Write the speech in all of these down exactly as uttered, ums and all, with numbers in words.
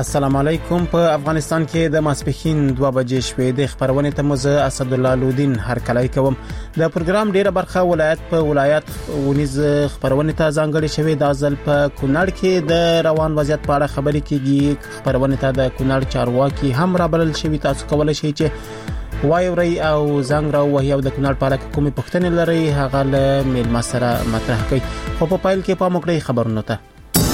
السلام علیکم. په افغانستان کې د ماسپښین دوه بجې شوې د خبرونې ته مزه اسد الله لودین هر کله کوم. د پروګرام ډیره برخه ولایت په ولایت ونیز خبرونې ته ځانګړې شوې. د ځل په کونړ کې د روان وضعیت په اړه خبرې کیږي. خبرونې ته د کونړ چارواکي هم رابلل شوی. تاسو کولای شئ چې وایوري او زنګ را وهي او د کونړ په اړه کومې پوښتنې لري هغه له میلمه سره مطرح کړئ. خو په پایل کې پام وکړئ خبرونه ته.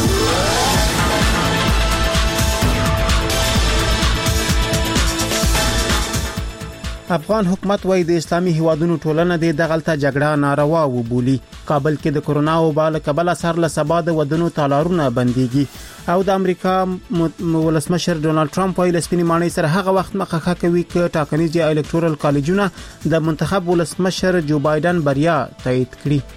افغان حکومت وايي د اسلامي هیوادونو ټولنه د دغلطه جګړه ناروا وبولي. کابل کې د کرونا وبا له کبله سر له سبا د ودونو تالارونه بنديږي او د امریکا ولسمشر ډونالد ټرمپ وايي لسپینی مانی سره هغه وخت مخه کوي چې ټاکنیز الکتورال کالجونه د منتخب ولسمشر جو بایدن بریا تایید کړي.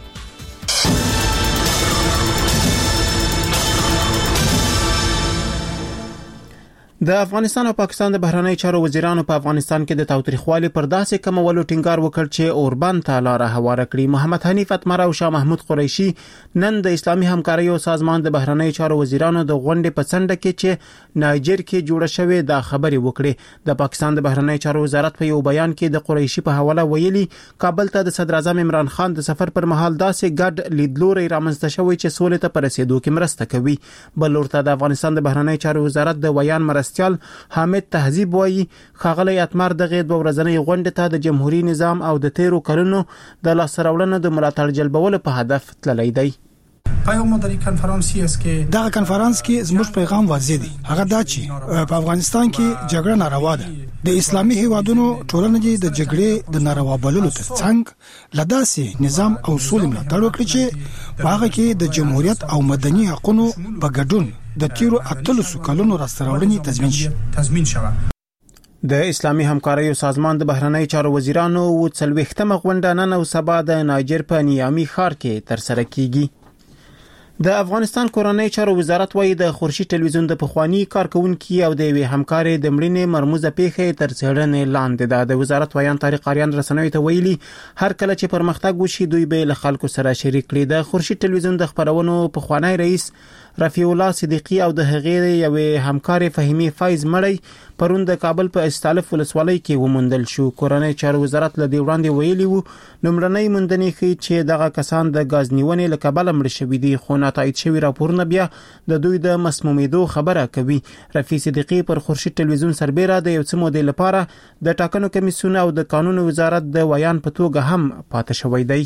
د افغانستان او پاکستان د بهرنی چارو وزیرانو په افغانستان کې د تاوتریخوالي پر داسې کمولو ټینګار وکړ چې اوربند ته لار هواره کړي. محمد حنیف اتمر او شاه محمود قریشي نن د اسلامي همکارۍ او سازمان د بهرنی چارو وزیرانو د غونډې په څنډه کې چې نایجر کې جوړه شوې د خبرې وکړې. د پاکستان د بهرنی چارو وزارت په یو بیان کې د قریشي په حواله ویلي کابل ته د صدر اعظم عمران خان د سفر پر مهال داسې ګډ لیدلوري رامنځته شوی چې سولې ته پرسېدو کې مرسته کوي. بل ورته د افغانستان د بهرنی چارو وزارت د ویان مرستيال حامد تهذیب وایي خاغلی اتمر دغه دوه ورځنۍ غونډه ته د جمهوریت نظام او د تیرو کلونو د لاسراوړنو د ملاتړ جلبولو په هدف تللی دی. پیغام د کنفرانس است که دغه کنفرانس کې زموږ پیغام واضح دی. هغه دا چې په افغانستان کې جګړه ناروا ده. د اسلامي هیوادونو ټولنه د جګړې د ناروا بللو ترڅنګ لداسې نظام او اصول ملاتړ وکړي چې هغه کې د جمهوریت او مدني حقوقو په ګډون د تیرو اتلسو کلونو راستراوړنې تضمین شي. تضمین شوه. د اسلامي همکارۍ او سازمان د بهرنی چارو وزیرانو و څلوېښتمه غونډه نن او سبا د نایجر په نیامي ښار کې ترسره کیږي. د افغانستان کورنۍ چارو وزارت وايي د خورشید ټلویزیون د پخوانی کارکونکو او د وی همکارۍ د مړینې مرموزه پیښه تر څېړنې لاندې ده. د وزارت ویان طارق اریان رسنوي ته ویلي هر کله چې پرمختګ وشي دوی به له خلکو سره شریک کړي. د خورشید ټلویزیون د خبرونو پخوانی رئیس رفیع الله صدیقی او د هغې یوې همکارې فهیمه فایز مړی پرون د کابل په استالف ولسوالۍ کې وموندل شو. کورنۍ چارو وزارت له دې وړاندې ویلي وو لومړنۍ موندنې ښیي چې دغه کسان د غاز نیونې له کبله مړ شوي دي خو ناتایید شوي راپورونه بیا د دوی د مسمومیدو خبره کوي. رفیع صدیقی پر خورشید ټلویزیون سربېره د یو څه مودې لپاره د ټاکنو کمیسیون او د قانون وزارت د ویان په توګه هم پاتې شوی دی.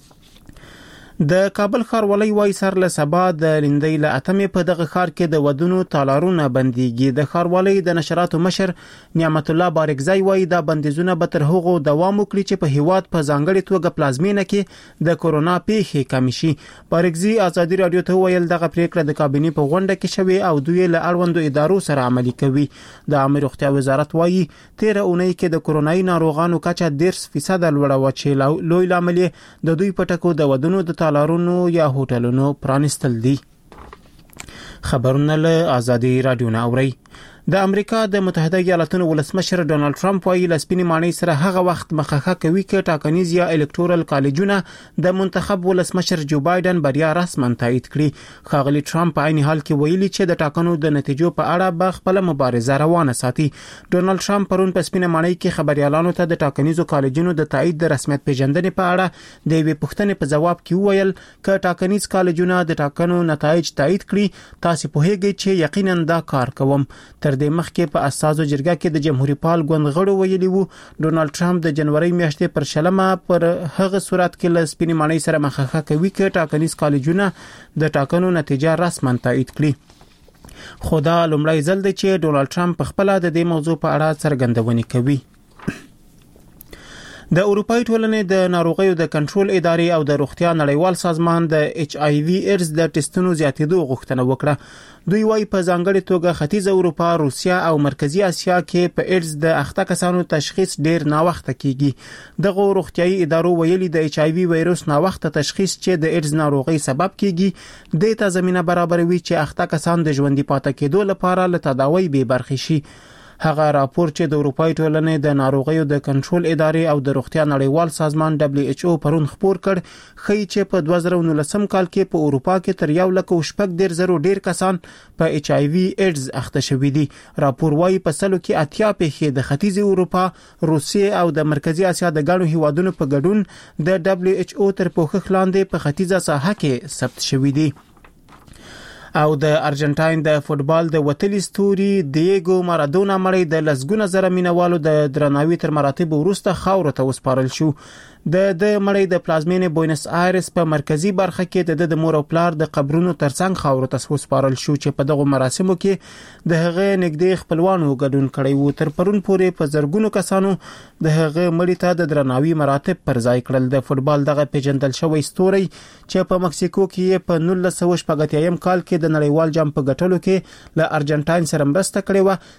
د کابل ښاروالۍ وايي سر له سبا د لندۍ له اتمې په دغه ښار کې د ودونو تالارونه بنديږي. د ښاروالۍ د نشراتو مشر نعمت الله بارکزی وايي دا بندیزونه به تر هغو دوام وکړي چې په هیواد په ځانګړي توګه پلازمینه کې د کورونا پیښې کم شي. بارکزی ازادي رادیو ته ویل دغه پریکړه د کابینې په غونډه کې شوې او دوی له اړوندو ادارو سره عملي کوي. د عامه روغتیا وزارت وايي تیر اونۍ کې د کورونایي ناروغانو کچه ډېر فیصد لوړه و چې لوی لامل د دوی پټکو د ودونو د تالارونو یا هوټلونو پرانستل دي. خبرونه له آزادي رادیو نه اوري. د امریکا د متحده ایالاتونو ولسمشر ډونالد ټرمپ وايي لسپینی مانی سره هغه وخت مخه کوي چې ټاکنیز یا الکتورال کالجونه د منتخب ولسمشر جو بایدن بریا رسما تایید کړي. خاغلی ټرمپ په عین حال کې ویلي چې د ټاکنو د نتیجو په اړه به خپل مبارزه روانه ساتي. ډونالد ټرمپ پرون په سپینه مانی کې خبريالانو ته د ټاکنیزو کالجونو د تایید د رسمیت پیژندنې په اړه د یوې پوښتنې په جواب کې وویل چې ټاکنیز کالجونه د ټاکنو نتایج تایید کړي تاسو په هیګي چې یقینا دا کار کوم. تر د مخکې په اساسو جرګه کې د جمهوریت پال ګوند غړو ویلي وو ډونالد ټرمپ د جنوري میاشتې پر شلمه پر هغه صورت کې له سپینې مانی سره مخه کوي چې ټاکنیز کالجونه د ټاکنو نتیجه رسما تایید کړي. خو دا لومړی ځل دی چې ډونالد ټرمپ خپل د دې موضوع په اړه څرګندونې کوي. د اروپای ټولنې د ناروغیو د کنټرول ادارې او د روغتیا نړیوال سازمان د ایچ آی وی ایډز د ټیسټونو زیاتېدو غوښتنه وکړه. دوی وايي په ځانګړي توګه ختیځ اروپا، روسیا او مرکزی اسیا کې په ایډز د اخته کسانو تشخیص ډیر ناوخته کیږي. دغه روغتیايي ادارو ویلي د ایچ آی وی وایروس ناوخته تشخیص چې د ایډز ناروغي سبب کیږي د ته زمينه برابروي چې اخته کسان د ژوندۍ پاتې کېدو لپاره له تداوی به برخې شي. هغه راپور چې د اروپای ټولنې د ناروغیو د کنټرول ادارې او د روغتیا نړیوال سازمان دبليو ایچ او پرون خبر کړ خي چې په دوه زره نولسم کال کې په اروپا کې تر یو لک او شپږ ډیر زرو ډیر کسان په ایچ آی وی ایډز اخته شوي دي. راپور وايي په سلو کې اتیا پیښې د ختیځ اروپا، روسیې او د مرکزی اسیا د ګڼو هیوادونو په ګډون د دبليو ایچ او تر پوښښ لاندې په ختیځه ساحه کې ثبت شوي دي. او د ارجنټاین د فوتبال د وتلی ستوري دیګو مارادونا مړی د لسګونه زره مینوالو د درناوي تر مراتب وروسته خاور ته وسپارل شو. د د مړی د پلازمینې بوینس آیرس په مرکزی برخه کې د د مور او پلار د قبرونو ترڅنګ خاور ته وسپارل شو چې په دغه مراسمو کې د هغه نږدې خپلوانو ګډون کړی وو. تر پرون پورې په زرګونو کسانو د هغه مړی ته د درناوي مراتب پر ځای کړل. د فوتبال دغه پیژندل شوی ستوري چې په مکسیکو کې په نولس سوه شپږ اتیا کال کې د نړیوال جام په ګټلو کې له ارجنټاین سره مرسته کړې و